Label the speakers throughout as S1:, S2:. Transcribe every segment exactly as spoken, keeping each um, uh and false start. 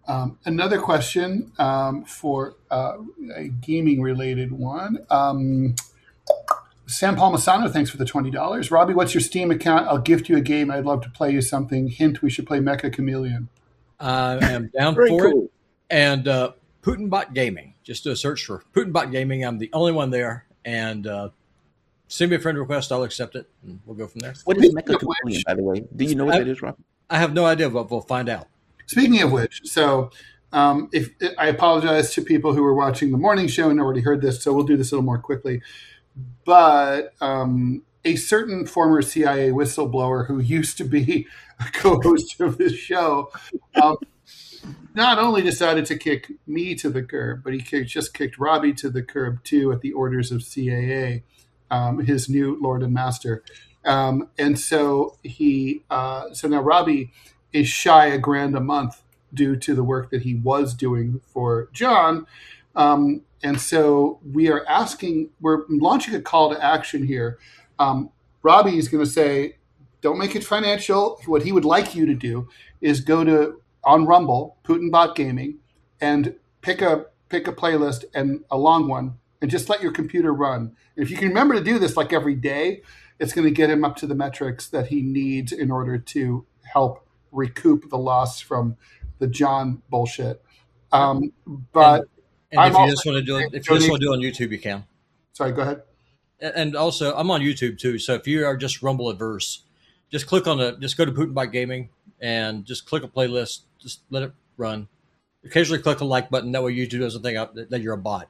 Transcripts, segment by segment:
S1: Um, another question um, for uh, a gaming-related one. Um, Sam Palmisano, thanks for the twenty dollars. Robbie, what's your Steam account? I'll gift you a game. I'd love to play you something. Hint, we should play Mecha Chameleon.
S2: I am down
S3: Very
S2: for
S3: cool.
S2: it. And uh, Putinbot Gaming. Just do a search for Putinbot Gaming. I'm the only one there. And uh, send me a friend request. I'll accept it. And we'll go from there.
S3: What is Mecha Chameleon, by the way? Do you know what
S2: I-
S3: that is, Rob?
S2: I have no idea, but we'll find out.
S1: Speaking of which, so um, if I apologize to people who were watching the morning show and already heard this, so we'll do this a little more quickly. But um, a certain former C I A whistleblower who used to be a co-host of this show um, not only decided to kick me to the curb, but he kicked, just kicked Robbie to the curb too at the orders of C A A, um, his new Lord and Master. Um, and so he, uh, so now Robbie is shy a grand a month due to the work that he was doing for John. Um, and so we are asking, we're launching a call to action here. Um, Robbie is going to say, don't make it financial. What he would like you to do is go to on Rumble, Putinbot Gaming, and pick a pick a playlist and a long one, and just let your computer run. And if you can remember to do this like every day, it's going to get him up to the metrics that he needs in order to help recoup the loss from the John bullshit. Um, but
S2: And
S1: I'm
S2: if you
S1: also
S2: just want to do it, if you just
S1: donate-
S2: want to do it on YouTube, you can.
S1: sorry, go ahead.
S2: And also, I'm on YouTube too. So if you are just Rumble adverse, just click on the, just go to Putinbot Gaming and just click a playlist. Just let it run. Occasionally click a like button. That way YouTube doesn't think out that you're a bot,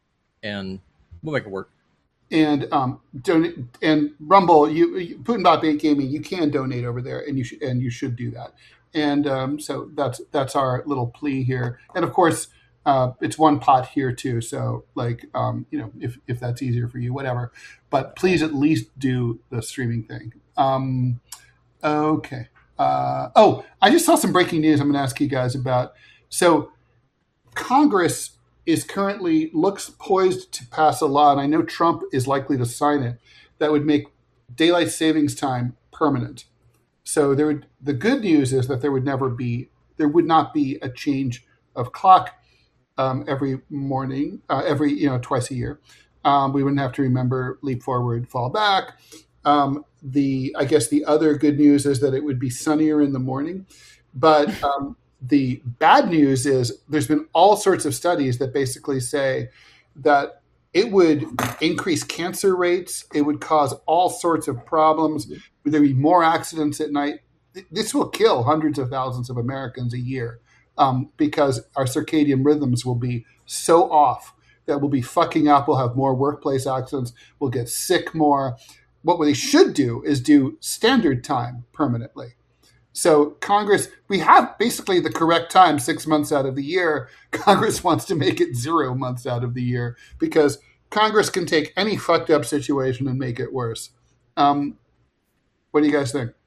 S2: and we'll make it work.
S1: And um, donate and Rumble, you, you Putinbot Gaming, you can donate over there, and you should and you should do that. And um, so that's that's our little plea here. And of course, uh, it's one pot here too. So like um, you know, if if that's easier for you, whatever. But please at least do the streaming thing. Um, okay. Uh, oh, I just saw some breaking news. I'm going to ask you guys about. So Congress is currently looks poised to pass a law, and I know Trump is likely to sign it, that would make daylight savings time permanent. So there would, the good news is that there would never be, there would not be a change of clock um, every morning, uh, every, you know, twice a year. Um, we wouldn't have to remember leap forward, fall back. Um, the, I guess the other good news is that it would be sunnier in the morning, but um, the bad news is there's been all sorts of studies that basically say that it would increase cancer rates. It would cause all sorts of problems. There'd be more accidents at night. This will kill hundreds of thousands of Americans a year um, because our circadian rhythms will be so off that we'll be fucking up. We'll have more workplace accidents. We'll get sick more. What they should do is do standard time permanently. So Congress, we have basically the correct time six months out of the year. Congress wants to make it zero months out of the year because Congress can take any fucked up situation and make it worse. Um, what do you guys think?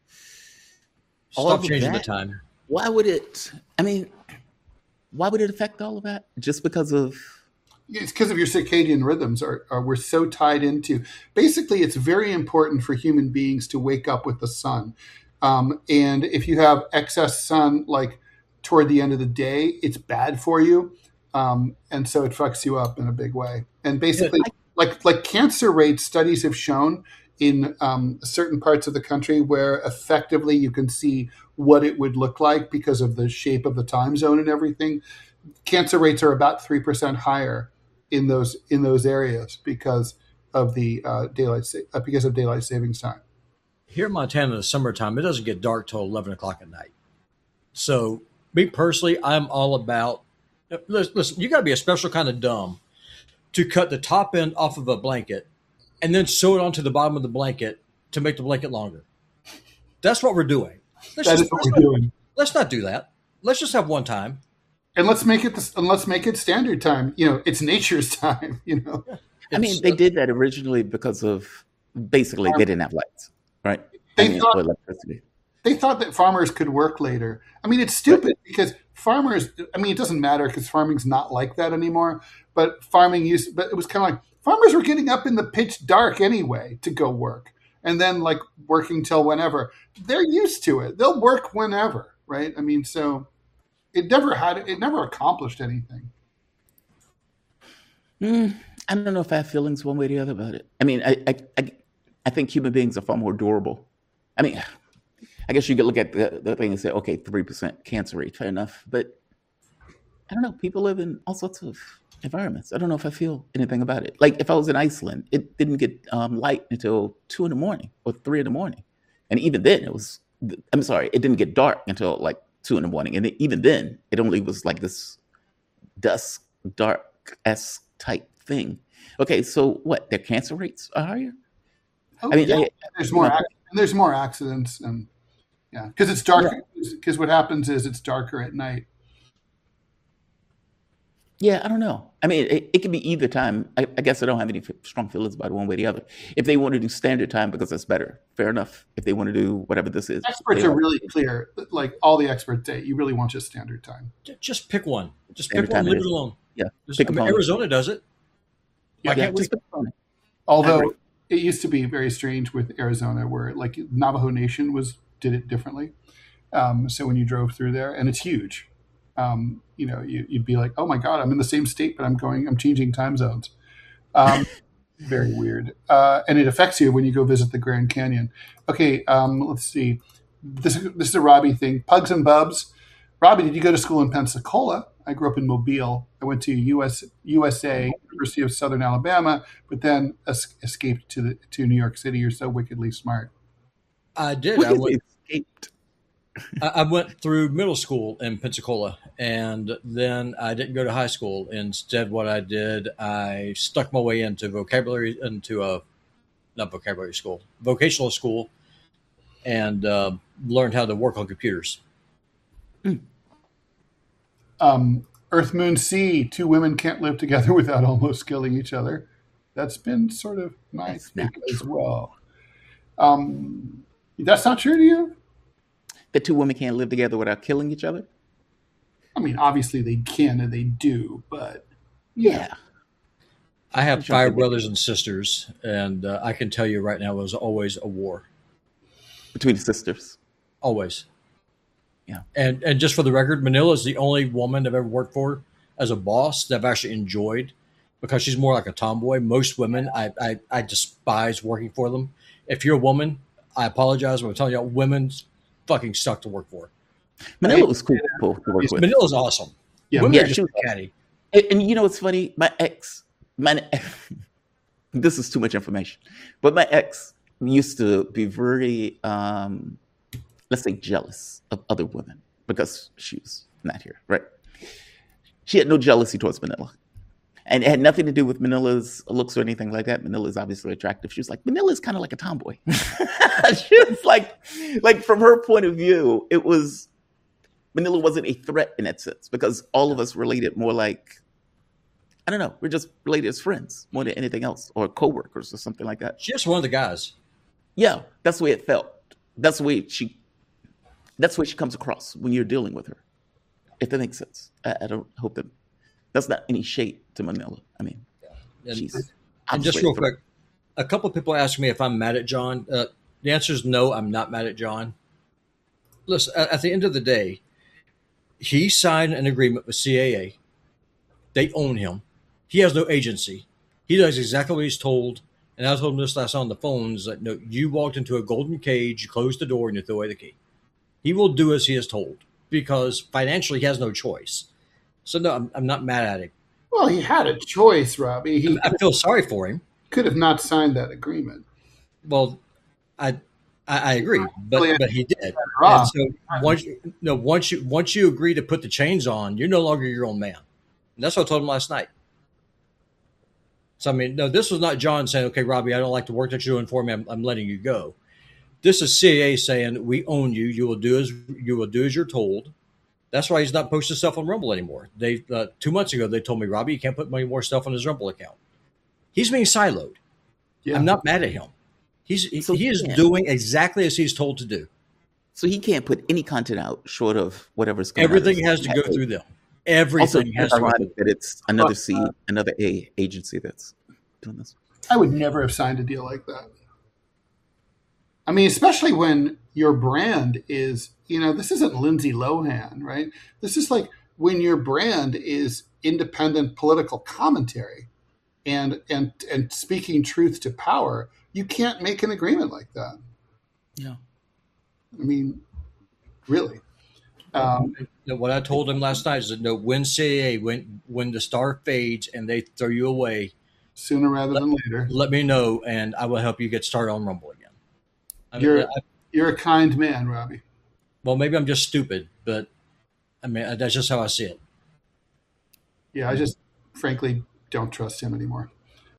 S3: All
S2: Stop
S3: of
S2: changing
S3: that?
S2: the time.
S3: Why would it? I mean, why would it affect all of that? Just because of
S1: It's because of your circadian rhythms are, are we're so tied into. Basically, it's very important for human beings to wake up with the sun. Um, and if you have excess sun, like toward the end of the day, it's bad for you. Um, and so it fucks you up in a big way. And basically,
S3: Yeah,
S1: like like cancer rates, studies have shown in um, certain parts of the country where effectively you can see what it would look like because of the shape of the time zone and everything. Cancer rates are about three percent higher in those in those areas because of the uh, daylight sa- uh, because of daylight savings time.
S2: Here in Montana in the summertime, it doesn't get dark till eleven o'clock at night. So, me personally, I'm all about, listen, listen you got to be a special kind of dumb to cut the top end off of a blanket and then sew it onto the bottom of the blanket to make the blanket longer. That's what we're doing. Let's,
S1: That
S2: just,
S1: is what
S2: let's,
S1: we're
S2: not,
S1: doing.
S2: let's not do that. Let's just have one time.
S1: And let's make it this, and let's make it standard time. You know, it's nature's time. You know,
S3: I mean, they did that originally because of basically they didn't have lights, right?
S1: They
S3: I mean,
S1: thought-
S3: or electricity.
S1: they thought that farmers could work later. I mean, it's stupid because farmers. I mean, it doesn't matter because farming's not like that anymore. But farming used, but it was kind of like farmers were getting up in the pitch dark anyway to go work, and then like working till whenever. They're used to it. They'll work whenever, right? I mean, so it never had it never accomplished anything.
S3: Mm, I don't know if I have feelings one way or the other about it. I mean, I, I, I, I think human beings are far more durable. I mean, I guess you could look at the, the thing and say, okay, three percent cancer rate, fair enough. But I don't know. People live in all sorts of environments. I don't know if I feel anything about it. Like if I was in Iceland, it didn't get um, light until two in the morning or three in the morning. And even then it was, I'm sorry, it didn't get dark until like two in the morning. And even then it only was like this dusk, dark-esque type thing. Okay, so what? Their cancer rates are higher?
S1: Oh,
S3: I mean,
S1: yeah.
S3: I,
S1: there's more ac- there's more accidents, and yeah, because it's darker. Because what happens is it's darker at night.
S3: Yeah, I don't know. I mean, it, it can be either time. I, I guess I don't have any f- strong feelings about it one way or the other. If they want to do standard time because that's better, fair enough. If they want to do whatever this is,
S1: Experts
S3: they
S1: are
S3: are.
S1: really clear. Like all the experts say, you really want just standard time.
S2: J- Just pick one. Just
S3: Standard
S2: pick one.
S3: time it
S2: Leave
S3: is.
S2: it alone.
S3: Yeah,
S2: Just,
S3: pick
S2: I
S3: a
S2: mean,
S3: phone.
S2: Arizona does it. Why
S3: Yeah,
S2: can't we?
S3: just pick a phone. I agree.
S1: Although it used to be very strange with Arizona, where like Navajo Nation was did it differently. Um, so when you drove through there, and it's huge, um, you know, you, you'd be like, "Oh my God, I'm in the same state, but I'm going, I'm changing time zones." Um, very weird, uh, and it affects you when you go visit the Grand Canyon. Okay, um, let's see. This this is a Robbie thing. Pugs and Bubs. Robbie, did you go to school in Pensacola? I grew up in Mobile. I went to U S U S A, University of Southern Alabama, but then es- escaped to the to New York City. You're so wickedly smart.
S2: I did.
S3: What
S2: I
S3: is
S2: went.
S3: escaped?
S2: I I went through middle school in Pensacola, and then I didn't go to high school. Instead, what I did, I stuck my way into vocabulary, into a not vocabulary school, vocational school, and uh, learned how to work on computers.
S1: Um, Earth, Moon, Sea. Two women can't live together without almost killing each other. That's been sort of my
S3: That's not
S1: take as
S3: true.
S1: well. Um, that's not true to you?
S3: The two women can't live together without killing each other?
S1: I mean, obviously they can and they do, but
S3: Yeah.
S2: I have
S3: I'm sure
S2: five
S3: they-
S2: brothers and sisters, and uh, I can tell you right now, it was always a war.
S3: Between the sisters.
S2: Always.
S3: Yeah.
S2: And and just for the record, Manila is the only woman I've ever worked for as a boss that I've actually enjoyed, because she's more like a tomboy. Most women, I, I, I despise working for them. If you're a woman, I apologize, but I'm telling you, women fucking suck to work for.
S3: Manila was cool people to work with.
S2: Manila's awesome.
S1: Yeah,
S2: women
S3: yeah,
S2: are just
S3: she was-
S2: catty.
S3: And, and you know what's funny? My ex, my this is too much information, but my ex used to be very, um, let's say, jealous of other women because she was not here, right? She had no jealousy towards Manila. And it had nothing to do with Manila's looks or anything like that. Manila's obviously attractive. She was like, Manila's kind of like a tomboy. She was like, like from her point of view, it was, Manila wasn't a threat in that sense because all of us related more like, I don't know, we're just related as friends more than anything else, or coworkers or something like that.
S2: She's just one of the guys.
S3: Yeah, that's the way it felt. That's the way she, that's the way she comes across when you're dealing with her. If that makes sense. I, I don't hope that, that's not any shade to Manila. I mean,
S2: And,
S3: she's
S2: and just
S3: obviously
S2: real
S3: a threat.
S2: quick, a couple people ask me if I'm mad at John. Uh, the answer is no, I'm not mad at John. Listen, at, at the end of the day, he signed an agreement with C A A. They own him. He has no agency. He does exactly what he's told. And I told him this last on the phone, is that no, you walked into a golden cage, you closed the door, and you threw away the key. He will do as he is told because financially he has no choice. So no, I'm, I'm not mad at him.
S1: well, he had a choice, Robbie. He
S2: I feel sorry for him.
S1: could have not signed that agreement.
S2: Well, I I, I agree, but but he did. And
S1: Rob,
S2: so once you, no once you once you agree to put the chains on, you're no longer your own man. And that's what I told him last night. So I mean, no, this was not John saying, "Okay, Robbie, I don't like the work that you're doing for me. I'm, I'm letting you go." This is C A A saying, "We own you. You will do as you will do as you're told." That's why he's not posting stuff on Rumble anymore. They uh, two months ago they told me, "Robbie, you can't put any more stuff on his Rumble account." He's being siloed.
S1: yeah.
S2: I'm not mad at him. He's
S3: So
S2: he is
S3: yeah.
S2: doing exactly as he's told to do.
S3: So he can't put any content out short of whatever's going
S2: Everything
S3: on.
S2: has to go through them.
S3: Also,
S2: Everything has
S3: it's
S2: to go through
S3: ironic that it's another C,
S1: Uh,
S3: another A agency that's doing this.
S1: I would never have signed a deal like that. I mean, especially when your brand is you know, this isn't Lindsay Lohan, right? This is like when your brand is independent political commentary and and and speaking truth to power, you can't make an agreement like that.
S3: Yeah.
S1: I mean, really. Um,
S2: what I told him last night is that no, when C A A, when when the star fades and they throw you away,
S1: sooner rather
S2: let,
S1: than later,
S2: let me know and I will help you get started on Rumble again. I mean,
S1: you're
S2: I,
S1: you're a kind man, Robbie.
S2: Well, maybe I'm just stupid, but I mean that's just how I see it.
S1: Yeah, I just frankly don't trust him anymore.